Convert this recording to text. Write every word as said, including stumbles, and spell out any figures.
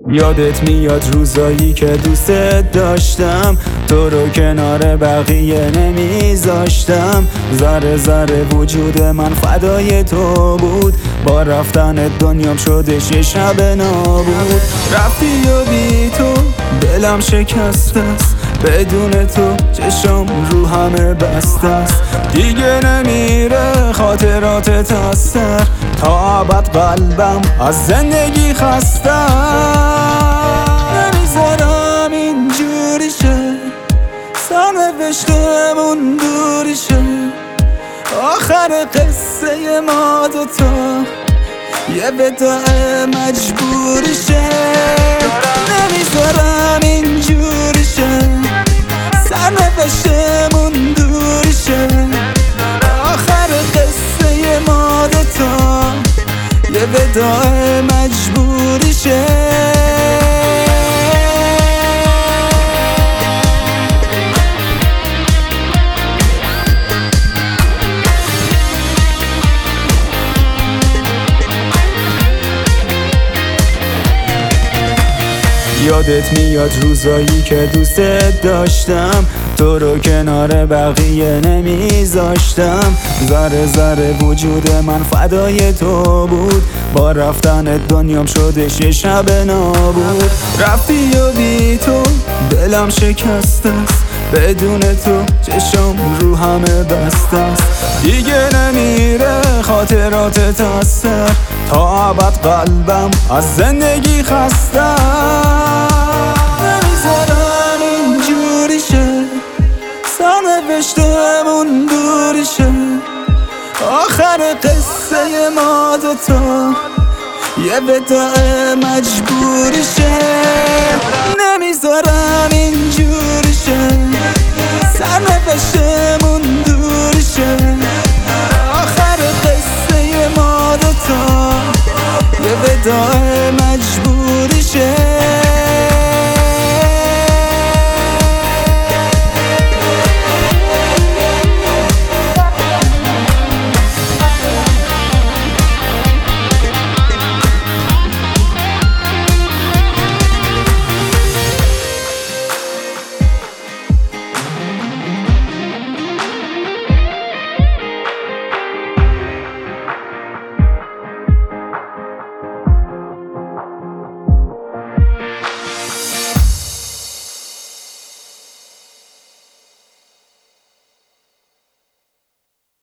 یادت میاد روزایی که دوستت داشتم، تو رو کنار بقیه نمیذاشتم. ذره ذره وجود من فدای تو بود، با رفتن دنیام شدش یه شب نابود. رفتی و بی تو دلم شکسته است، بدون تو چشم رو همه بسته است. دیگه نمیره خاطراتت از سر، تا ابد قلبم از زندگی خسته. نمیذارم اینجوری شه، سرنوشتمون دوری شه. آخر قصه ما دوتا یه وداع مجبوری شه. نمیذارم اینجوری شه، سرنوشتمون دوری شه. آخر قصه ما دوتا یه وداع مجبوری شه. یادت میاد روزایی که دوستت داشتم، تو رو کنار بقیه نمیذاشتم. ذره ذره وجود من فدای تو بود، با رفتن دنیام شدش یه شب نابود. رفتی و بی تو دلم شکسته است، بدون تو چشم رو همه بسته است. دیگه نمیره خاطراتت از سر، تا ابد قلبم از زندگی خسته. نمیذارم اینجوری شه، سرنوشتمون دوری شه. آخر قصه ما دوتا یه وداع مجبوری شه. نمیذارم اینجوری شه، سرنوشتمون دوری شه. آخر قصه ما دوتا یه وداع مجبوری شه.